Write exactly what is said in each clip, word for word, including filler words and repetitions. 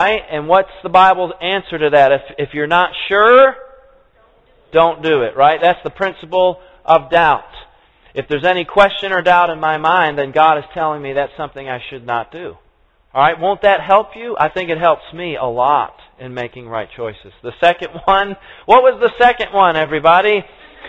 Right? And what's the Bible's answer to that? If, if you're not sure, don't do it, right? That's the principle of doubt. If there's any question or doubt in my mind, then God is telling me that's something I should not do. All right, won't that help you? I think it helps me a lot in making right choices. The second one, what was the second one, everybody?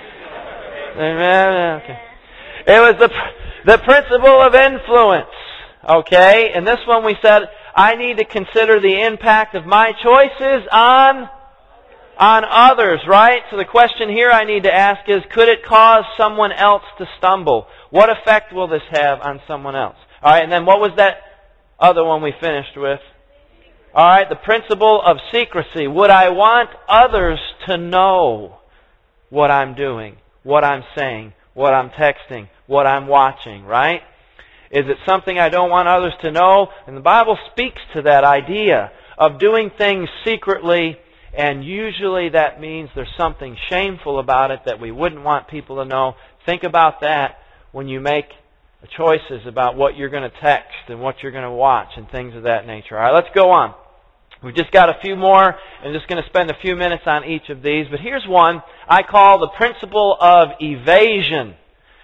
Okay. It was the the principle of influence. Okay, and this one we said, I need to consider the impact of my choices on on others, right? So the question here I need to ask is, could it cause someone else to stumble? What effect will this have on someone else? All right, and then what was that other one we finished with? All right, the principle of secrecy. Would I want others to know what I'm doing, what I'm saying, what I'm texting, what I'm watching, right? Is it something I don't want others to know? And the Bible speaks to that idea of doing things secretly, and usually that means there's something shameful about it that we wouldn't want people to know. Think about that when you make choices about what you're going to text and what you're going to watch and things of that nature. All right, let's go on. We've just got a few more. I'm just going to spend a few minutes on each of these. But here's one I call the principle of evasion.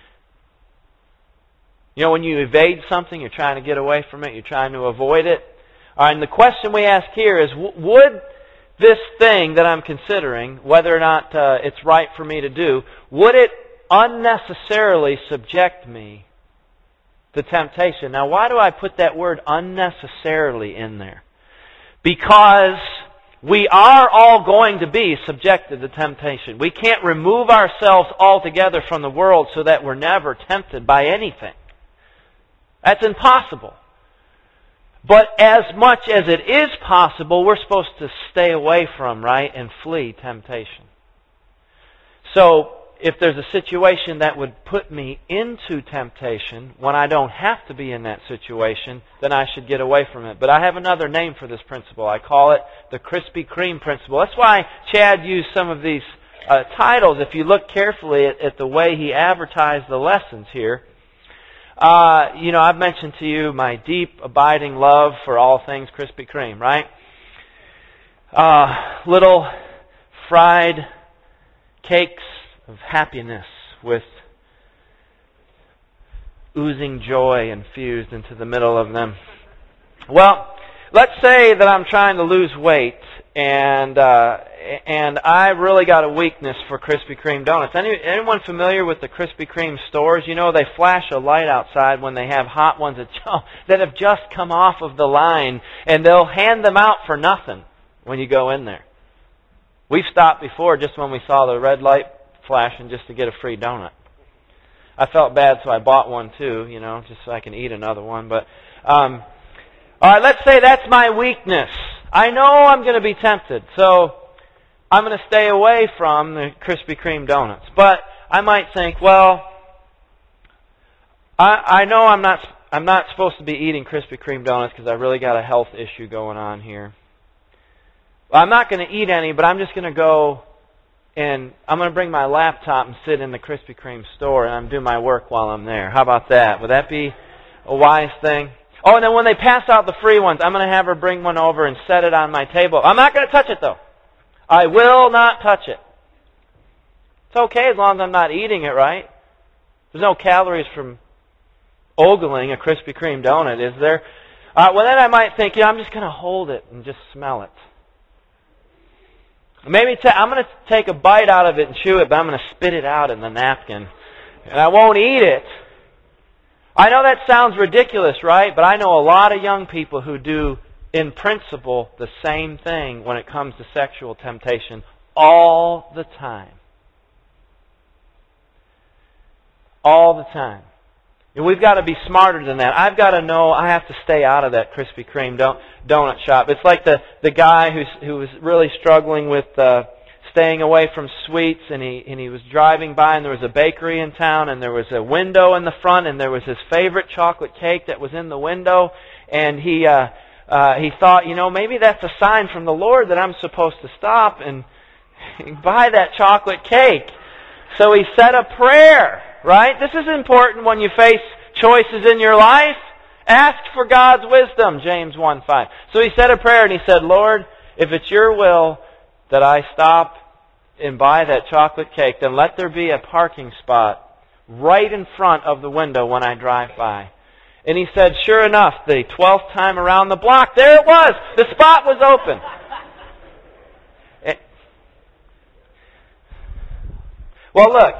You know, when you evade something, you're trying to get away from it, you're trying to avoid it. All right, and the question we ask here is, would this thing that I'm considering, whether or not uh, it's right for me to do, would it unnecessarily subject me to temptation? Now, why do I put that word unnecessarily in there? Because we are all going to be subjected to temptation. We can't remove ourselves altogether from the world so that we're never tempted by anything. That's impossible. But as much as it is possible, we're supposed to stay away from, right, and flee temptation. So, if there's a situation that would put me into temptation when I don't have to be in that situation, then I should get away from it. But I have another name for this principle. I call it the Krispy Kreme principle. That's why Chad used some of these uh, titles. If you look carefully at, at the way he advertised the lessons here, uh, you know, I've mentioned to you my deep, abiding love for all things Krispy Kreme, right? Uh, little fried cakes of happiness with oozing joy infused into the middle of them. Well, let's say that I'm trying to lose weight and uh, and I really got a weakness for Krispy Kreme donuts. Any, anyone familiar with the Krispy Kreme stores? You know, they flash a light outside when they have hot ones that, that have just come off of the line, and they'll hand them out for nothing when you go in there. We've stopped before just when we saw the red light flashing just to get a free donut. I felt bad, so I bought one too, you know, just so I can eat another one. But um, all right, let's say that's my weakness. I know I'm going to be tempted, so I'm going to stay away from the Krispy Kreme donuts. But I might think, well, I, I know I'm not I'm not supposed to be eating Krispy Kreme donuts because I really got a health issue going on here. Well, I'm not going to eat any, but I'm just going to go and I'm going to bring my laptop and sit in the Krispy Kreme store and I'm doing my work while I'm there. How about that? Would that be a wise thing? Oh, and then when they pass out the free ones, I'm going to have her bring one over and set it on my table. I'm not going to touch it, though. I will not touch it. It's okay as long as I'm not eating it, right? There's no calories from ogling a Krispy Kreme donut, is there? Uh, well, then I might think, yeah, I'm just going to hold it and just smell it. Maybe t- I'm going to take a bite out of it and chew it, but I'm going to spit it out in the napkin. And I won't eat it. I know that sounds ridiculous, right? But I know a lot of young people who do, in principle, the same thing when it comes to sexual temptation all the time. All the time. And we've got to be smarter than that. I've got to know I have to stay out of that Krispy Kreme don- donut shop. It's like the, the guy who's, who was really struggling with uh, staying away from sweets, and he and he was driving by, and there was a bakery in town, and there was a window in the front, and there was his favorite chocolate cake that was in the window, and he uh, uh, he thought, you know, maybe that's a sign from the Lord that I'm supposed to stop and buy that chocolate cake. So he said a prayer. Right? This is important when you face choices in your life. Ask for God's wisdom, James one five. So he said a prayer and he said, Lord, if it's your will that I stop and buy that chocolate cake, then let there be a parking spot right in front of the window when I drive by. And he said, sure enough, the twelfth time around the block, there it was! The spot was open. It, well, look.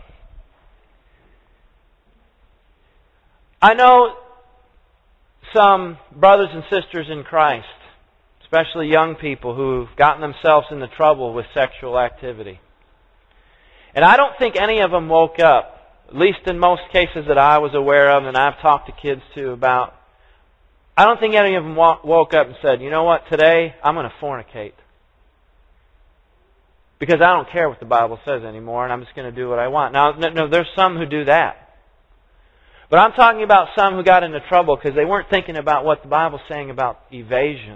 I know some brothers and sisters in Christ, especially young people, who've gotten themselves into trouble with sexual activity. And I don't think any of them woke up, at least in most cases that I was aware of and I've talked to kids too about, I don't think any of them woke up and said, you know what, today I'm going to fornicate. Because I don't care what the Bible says anymore and I'm just going to do what I want. Now, no, there's some who do that. But I'm talking about some who got into trouble because they weren't thinking about what the Bible's saying about evasion.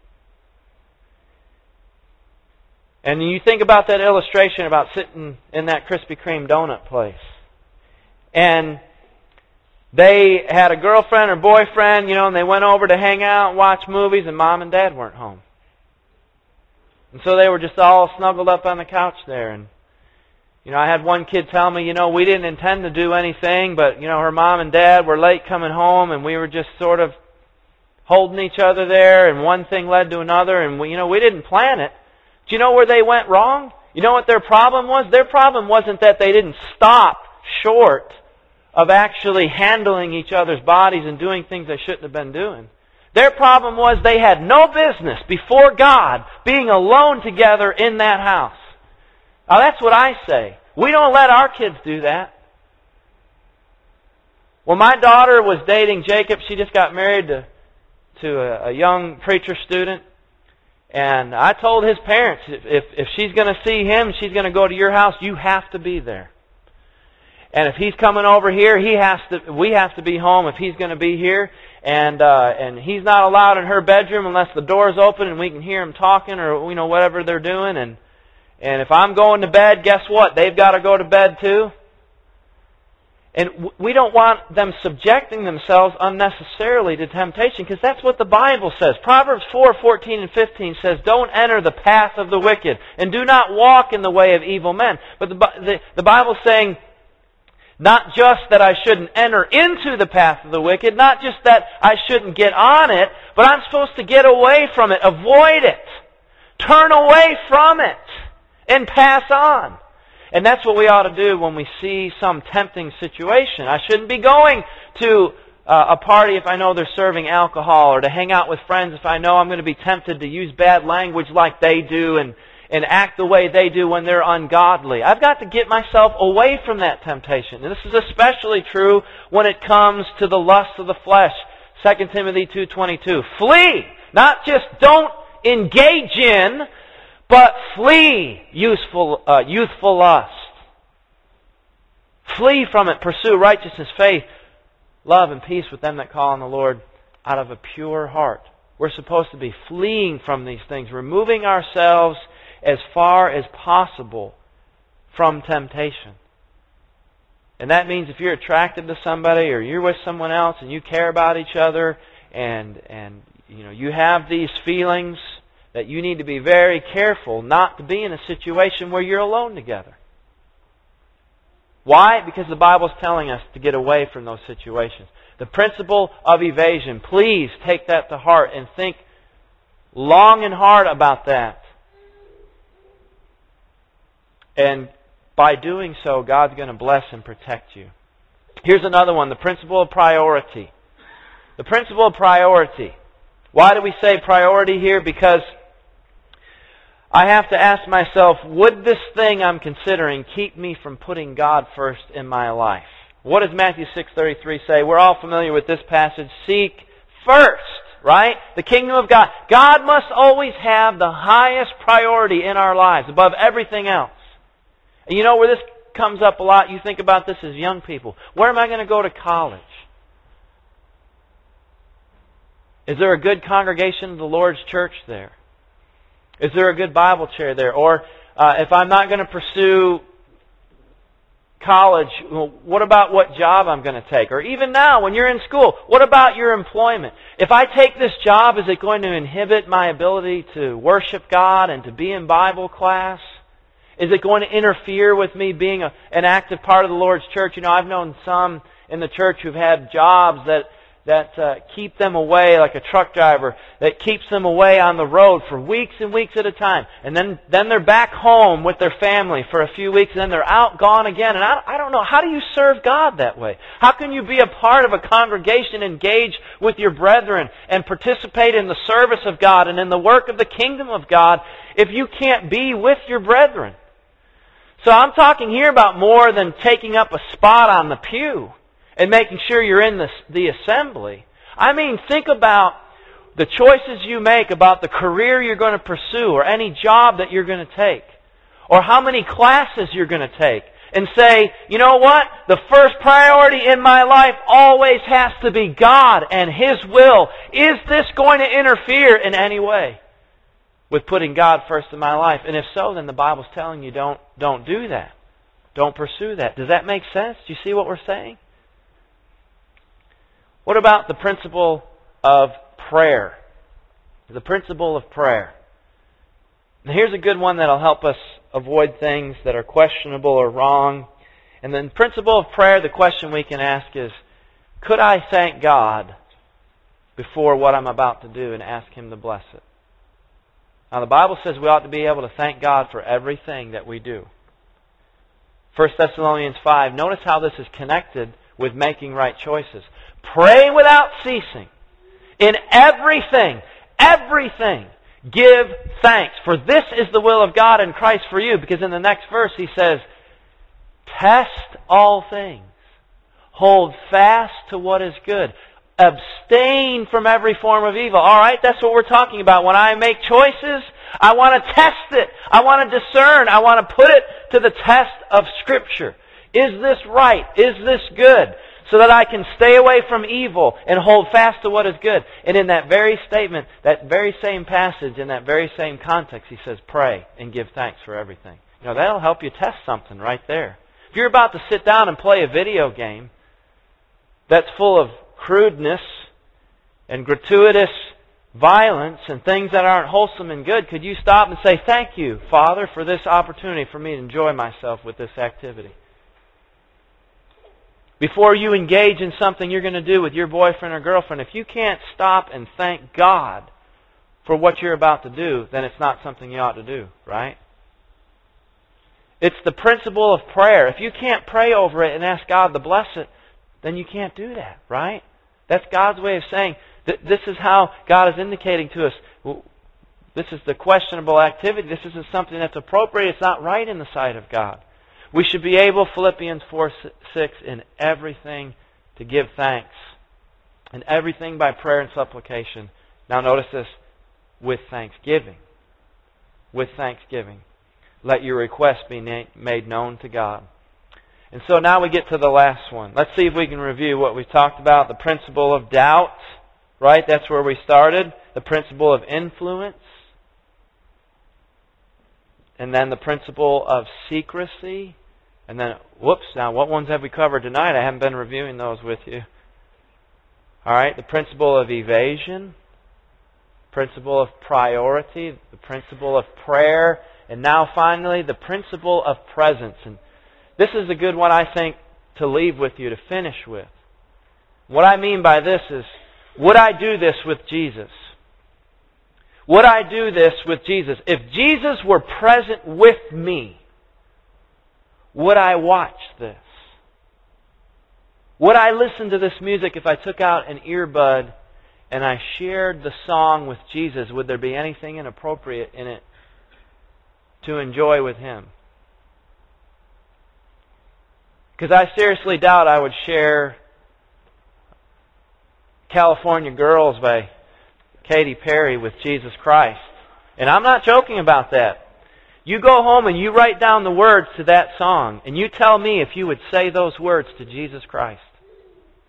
And you think about that illustration about sitting in that Krispy Kreme donut place. And they had a girlfriend or boyfriend, you know, and they went over to hang out and watch movies, and mom and dad weren't home. And so they were just all snuggled up on the couch there. And, you know, I had one kid tell me, you know, we didn't intend to do anything, but, you know, her mom and dad were late coming home, and we were just sort of holding each other there, and one thing led to another, and, we, you know, we didn't plan it. Do you know where they went wrong? You know what their problem was? Their problem wasn't that they didn't stop short of actually handling each other's bodies and doing things they shouldn't have been doing. Their problem was they had no business before God being alone together in that house. Now that's what I say. We don't let our kids do that. When my daughter was dating Jacob, she just got married to, to a, a young preacher student. And I told his parents, if, if she's going to see him, she's going to go to your house, you have to be there. And if he's coming over here, he has to. We have to be home if he's going to be here. And uh, and he's not allowed in her bedroom unless the door's open and we can hear him talking or you know whatever they're doing. And and if I'm going to bed, guess what? They've got to go to bed too. And we don't want them subjecting themselves unnecessarily to temptation because that's what the Bible says. Proverbs four, fourteen and fifteen says, don't enter the path of the wicked and do not walk in the way of evil men. But the, the, the Bible's saying not just that I shouldn't enter into the path of the wicked, not just that I shouldn't get on it, but I'm supposed to get away from it, avoid it, turn away from it, and pass on. And that's what we ought to do when we see some tempting situation. I shouldn't be going to uh, a party if I know they're serving alcohol, or to hang out with friends if I know I'm going to be tempted to use bad language like they do and, and act the way they do when they're ungodly. I've got to get myself away from that temptation. And this is especially true when it comes to the lust of the flesh. Second Timothy two twenty-two. Flee! Not just don't engage in, but flee youthful, uh, youthful lust. Flee from it. Pursue righteousness, faith, love, and peace with them that call on the Lord out of a pure heart. We're supposed to be fleeing from these things, removing ourselves as far as possible from temptation. And that means if you're attracted to somebody or you're with someone else and you care about each other and and you know you have these feelings, that you need to be very careful not to be in a situation where you're alone together. Why? Because the Bible's telling us to get away from those situations. The principle of evasion, please take that to heart and think long and hard about that. And by doing so, God's going to bless and protect you. Here's another one, the principle of priority. The principle of priority. Why do we say priority here? Because I have to ask myself, would this thing I'm considering keep me from putting God first in my life? What does Matthew six thirty-three say? We're all familiar with this passage. Seek first, right? The kingdom of God. God must always have the highest priority in our lives above everything else. And you know where this comes up a lot? You think about this as young people. Where am I going to go to college? Is there a good congregation of the Lord's church there? Is there a good Bible chair there? Or uh, if I'm not going to pursue college, what about what job I'm going to take? Or even now, when you're in school, what about your employment? If I take this job, is it going to inhibit my ability to worship God and to be in Bible class? Is it going to interfere with me being a, an active part of the Lord's church? You know, I've known some in the church who've had jobs that that uh, keep them away, like a truck driver, that keeps them away on the road for weeks and weeks at a time. And then, then they're back home with their family for a few weeks, and then they're out, gone again. And I, I don't know, how do you serve God that way? How can you be a part of a congregation, engage with your brethren, and participate in the service of God and in the work of the kingdom of God if you can't be with your brethren? So I'm talking here about more than taking up a spot on the pew and making sure you're in the, the assembly. I mean, think about the choices you make about the career you're going to pursue or any job that you're going to take or how many classes you're going to take and say, you know what? The first priority in my life always has to be God and His will. Is this going to interfere in any way with putting God first in my life? And if so, then the Bible's telling you don't, don't do that. Don't pursue that. Does that make sense? Do you see what we're saying? What about the principle of prayer? The principle of prayer. Now here's a good one that'll help us avoid things that are questionable or wrong. And the principle of prayer, the question we can ask is, could I thank God before what I'm about to do and ask Him to bless it? Now the Bible says we ought to be able to thank God for everything that we do. First Thessalonians five, notice how this is connected with making right choices. Pray without ceasing. In everything, everything, give thanks. For this is the will of God in Christ for you. Because in the next verse he says, test all things. Hold fast to what is good. Abstain from every form of evil. All right, that's what we're talking about. When I make choices, I want to test it. I want to discern. I want to put it to the test of Scripture. Is this right? Is this good? So that I can stay away from evil and hold fast to what is good. And in that very statement, that very same passage, in that very same context, he says, pray and give thanks for everything. You know, that'll help you test something right there. If you're about to sit down and play a video game that's full of crudeness and gratuitous violence and things that aren't wholesome and good, could you stop and say, thank you, Father, for this opportunity for me to enjoy myself with this activity? Before you engage in something you're going to do with your boyfriend or girlfriend, if you can't stop and thank God for what you're about to do, then it's not something you ought to do, right? It's the principle of prayer. If you can't pray over it and ask God to bless it, then you can't do that, right? That's God's way of saying that this is how God is indicating to us, well, this is the questionable activity. This isn't something that's appropriate. It's not right in the sight of God. We should be able, Philippians four six, in everything to give thanks. In everything by prayer and supplication. Now notice this, with thanksgiving. With thanksgiving. Let your requests be na- made known to God. And so now we get to the last one. Let's see if we can review what we've talked about. The principle of doubt, right? That's where we started. The principle of influence. And then the principle of secrecy. And then, whoops, now what ones have we covered tonight? I haven't been reviewing those with you. All right, the principle of evasion, principle of priority, the principle of prayer, and now finally the principle of presence. And this is a good one, I think, to leave with you, to finish with. What I mean by this is, would I do this with Jesus? Would I do this with Jesus? If Jesus were present with me, would I watch this? Would I listen to this music if I took out an earbud and I shared the song with Jesus? Would there be anything inappropriate in it to enjoy with Him? Because I seriously doubt I would share California Girls by Katy Perry with Jesus Christ. And I'm not joking about that. You go home and you write down the words to that song, and you tell me if you would say those words to Jesus Christ.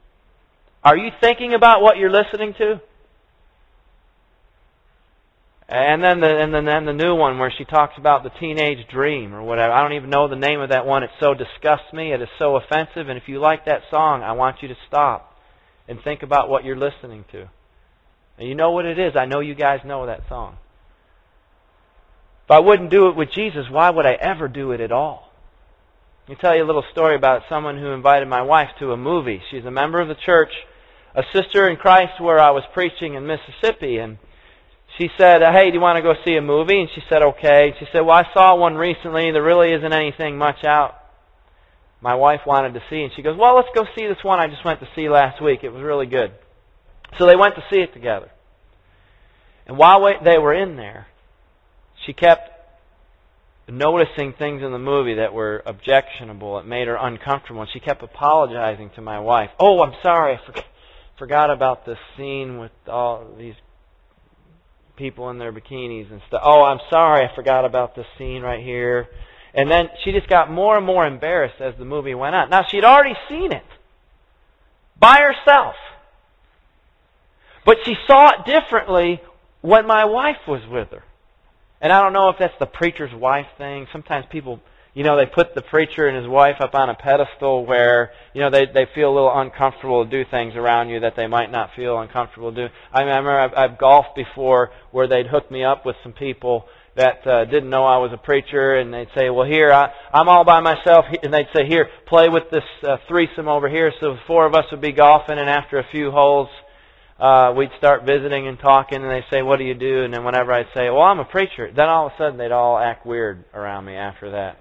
Are you thinking about what you're listening to? And then the and then, then the new one where she talks about the teenage dream or whatever. I don't even know the name of that one. It so disgusts me. It is so offensive. And if you like that song, I want you to stop and think about what you're listening to. And you know what it is. I know you guys know that song. If I wouldn't do it with Jesus, why would I ever do it at all? Let me tell you a little story about someone who invited my wife to a movie. She's a member of the church, a sister in Christ where I was preaching in Mississippi, and she said, hey, do you want to go see a movie? And she said, okay. She said, well, I saw one recently. There really isn't anything much out my wife wanted to see. And she goes, well, let's go see this one I just went to see last week. It was really good. So they went to see it together. And while they were in there, she kept noticing things in the movie that were objectionable. It made her uncomfortable. And she kept apologizing to my wife. Oh, I'm sorry. I forgot, forgot about this scene with all these people in their bikinis and stuff. Oh, I'm sorry, I forgot about this scene right here. And then she just got more and more embarrassed as the movie went on. Now, she'd already seen it by herself. But she saw it differently when my wife was with her. And I don't know if that's the preacher's wife thing. Sometimes people, you know, they put the preacher and his wife up on a pedestal where, you know, they, they feel a little uncomfortable to do things around you that they might not feel uncomfortable to do. I remember I've, I've golfed before where they'd hook me up with some people that uh, didn't know I was a preacher, and they'd say, well, here, I, I'm all by myself, and they'd say, here, play with this uh, threesome over here. So the four of us would be golfing, and after a few holes, uh, we'd start visiting and talking, and they'd say, what do you do? And then whenever I'd say, well, I'm a preacher, then all of a sudden they'd all act weird around me after that.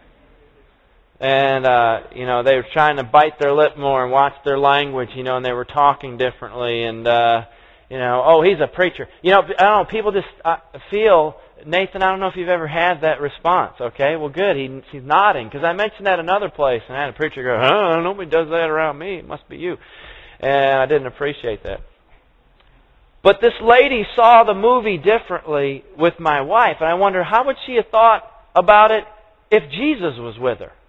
And, uh, you know, they were trying to bite their lip more and watch their language, you know, and they were talking differently, and, uh, you know, oh, he's a preacher. You know, I don't know, people just uh, feel... Nathan, I don't know if you've ever had that response. Okay, well, good. He, he's nodding. Because I mentioned that another place, and I had a preacher go, huh, nobody does that around me. It must be you. And I didn't appreciate that. But this lady saw the movie differently with my wife, and I wonder, how would she have thought about it if Jesus was with her?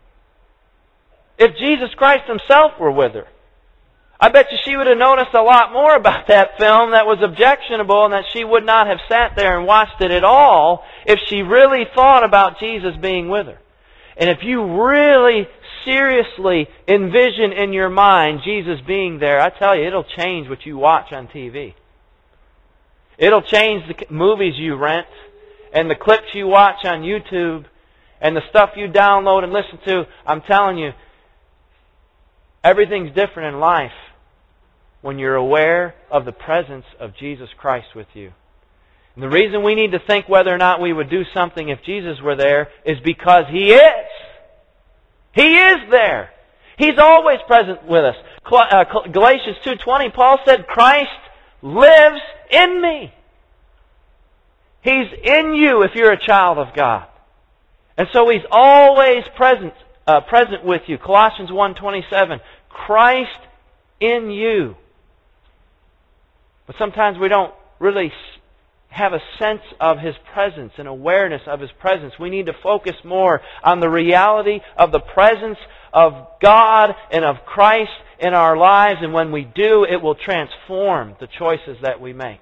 If Jesus Christ Himself were with her? I bet you she would have noticed a lot more about that film that was objectionable, and that she would not have sat there and watched it at all if she really thought about Jesus being with her. And if you really seriously envision in your mind Jesus being there, I tell you, it'll change what you watch on T V. It'll change the movies you rent, and the clips you watch on YouTube, and the stuff you download and listen to. I'm telling you, everything's different in life when you're aware of the presence of Jesus Christ with you. And the reason we need to think whether or not we would do something if Jesus were there is because He is. He is there. He's always present with us. Galatians two twenty, Paul said, Christ lives in me. He's in you if you're a child of God. And so He's always present, uh, present with you. Colossians one twenty-seven, Christ in you. But sometimes we don't really have a sense of His presence and awareness of His presence. We need to focus more on the reality of the presence of God and of Christ in our lives. And when we do, it will transform the choices that we make.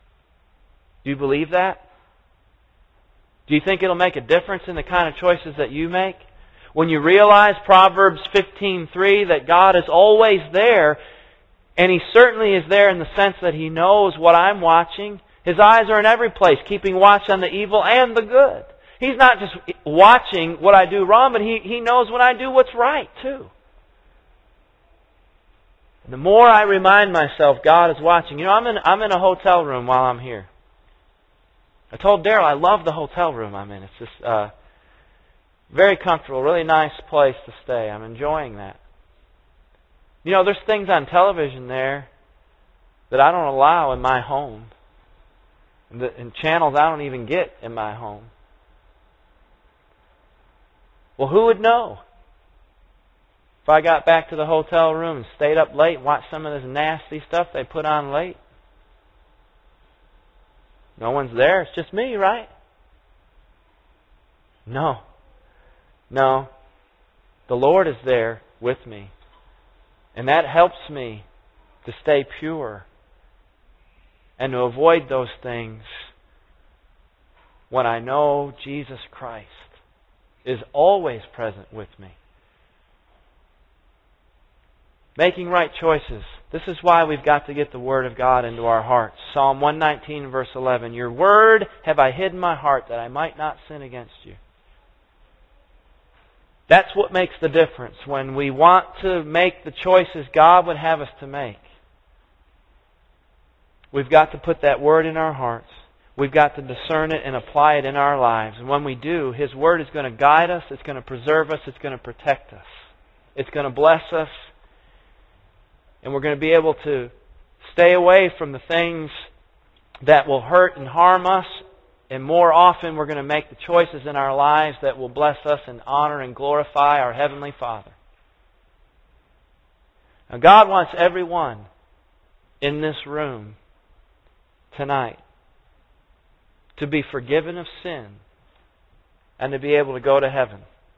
Do you believe that? Do you think it'll make a difference in the kind of choices that you make? When you realize Proverbs fifteen three that God is always there, and He certainly is there in the sense that He knows what I'm watching. His eyes are in every place, keeping watch on the evil and the good. He's not just watching what I do wrong, but He, he knows when I do what's right, too. The more I remind myself God is watching. You know, I'm in, I'm in a hotel room while I'm here. I told Daryl I love the hotel room I'm in. It's just uh, very comfortable, really nice place to stay. I'm enjoying that. You know, there's things on television there that I don't allow in my home. And, the, and channels I don't even get in my home. Well, who would know? If I got back to the hotel room and stayed up late and watched some of this nasty stuff they put on late. No one's there. It's just me, right? No. No. The Lord is there with me. And that helps me to stay pure and to avoid those things when I know Jesus Christ is always present with me. Making right choices. This is why we've got to get the Word of God into our hearts. Psalm one nineteen, verse eleven. Your Word have I hid in my heart that I might not sin against you. That's what makes the difference when we want to make the choices God would have us to make. We've got to put that Word in our hearts. We've got to discern it and apply it in our lives. And when we do, His Word is going to guide us, it's going to preserve us, it's going to protect us. It's going to bless us. And we're going to be able to stay away from the things that will hurt and harm us. And more often, we're going to make the choices in our lives that will bless us and honor and glorify our Heavenly Father. Now, God wants everyone in this room tonight to be forgiven of sin and to be able to go to heaven.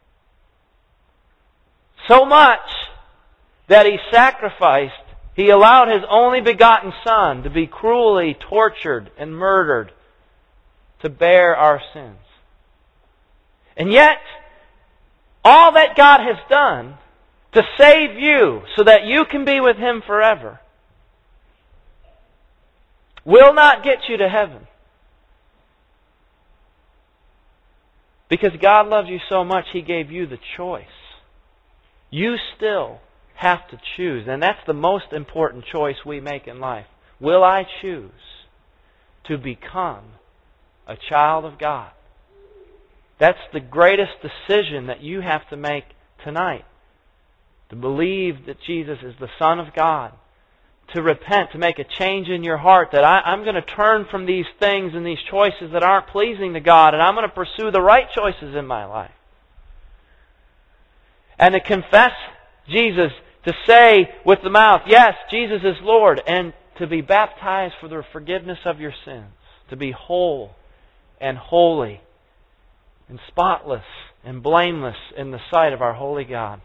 So much that He sacrificed, He allowed His only begotten Son to be cruelly tortured and murdered to bear our sins. And yet, all that God has done to save you so that you can be with Him forever will not get you to heaven. Because God loves you so much, He gave you the choice. You still have to choose. And that's the most important choice we make in life. Will I choose to become a child of God? That's the greatest decision that you have to make tonight. To believe that Jesus is the Son of God. To repent, to make a change in your heart that I, I'm going to turn from these things and these choices that aren't pleasing to God, and I'm going to pursue the right choices in my life. And to confess Jesus, to say with the mouth, yes, Jesus is Lord, and to be baptized for the forgiveness of your sins. To be whole and holy and spotless and blameless in the sight of our holy God.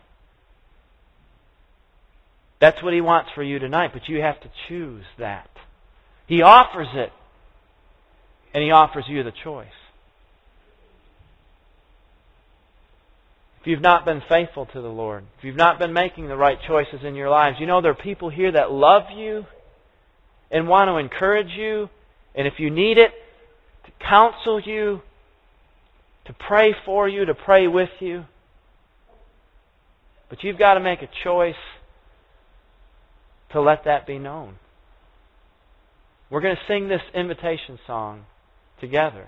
That's what He wants for you tonight, but you have to choose that. He offers it, and He offers you the choice. If you've not been faithful to the Lord, if you've not been making the right choices in your lives, you know there are people here that love you and want to encourage you, and if you need it, to counsel you, to pray for you, to pray with you. But you've got to make a choice to let that be known. We're going to sing this invitation song together.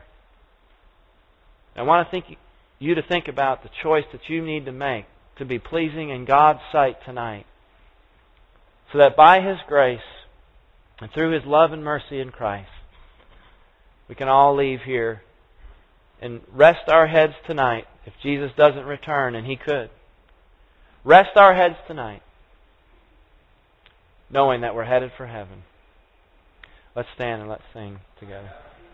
I want to think you to think about the choice that you need to make to be pleasing in God's sight tonight, so that by His grace and through His love and mercy in Christ, we can all leave here and rest our heads tonight. If Jesus doesn't return, and He could, rest our heads tonight knowing that we're headed for heaven. Let's stand and let's sing together.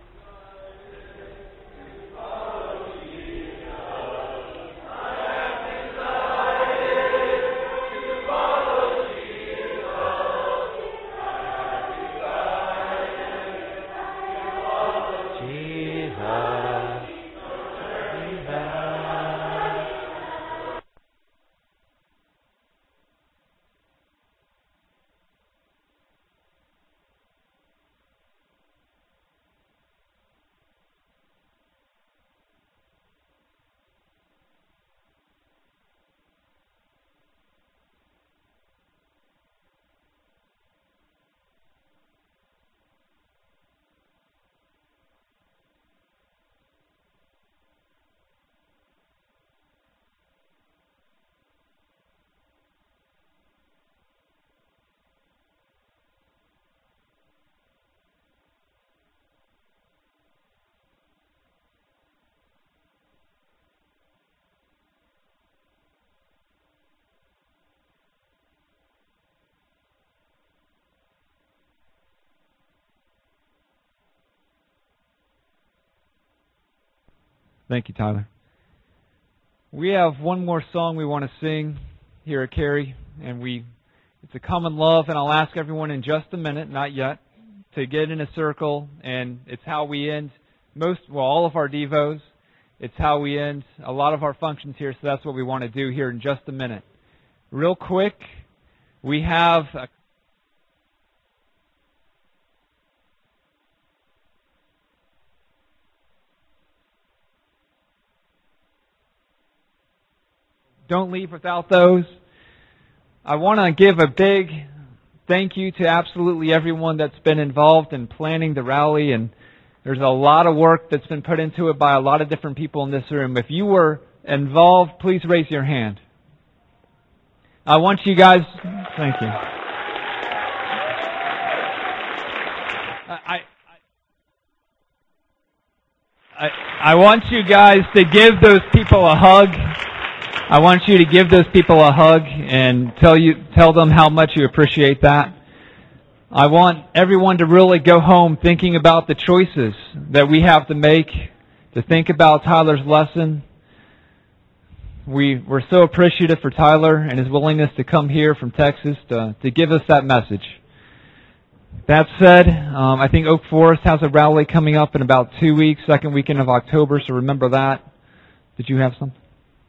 Thank you, Tyler. We have one more song we want to sing here at Cary, and we it's a Common Love, and I'll ask everyone in just a minute, not yet, to get in a circle, and it's how we end most, well, all of our devos. It's how we end a lot of our functions here, so that's what we want to do here in just a minute. Real quick, we have a Don't leave without those. I want to give a big thank you to absolutely everyone that's been involved in planning the rally, and there's a lot of work that's been put into it by a lot of different people in this room. If you were involved, please raise your hand. I want you guys, thank you. I, I, I want you guys to give those people a hug. I want you to give those people a hug and tell you, tell them how much you appreciate that. I want everyone to really go home thinking about the choices that we have to make, to think about Tyler's lesson. We, we're so appreciative for Tyler and his willingness to come here from Texas to, to give us that message. That said, um, I think Oak Forest has a rally coming up in about two weeks, second weekend of October, so remember that. Did you have something?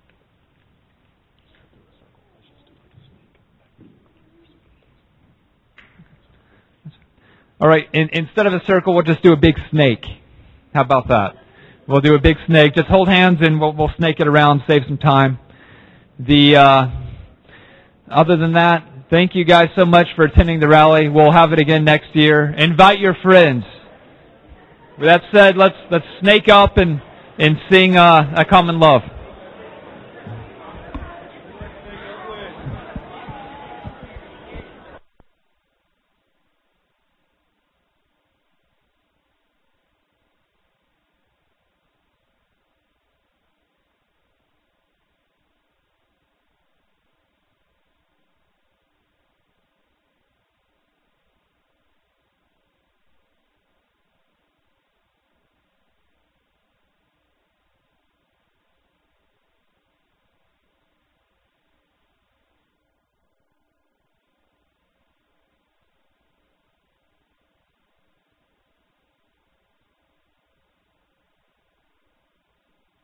All right, in, instead of a circle, we'll just do a big snake. How about that? We'll do a big snake. Just hold hands and we'll, we'll snake it around, save some time. The uh, other than that, thank you guys so much for attending the rally. We'll have it again next year. Invite your friends. With that said, let's let's snake up and and sing uh, A Common Love.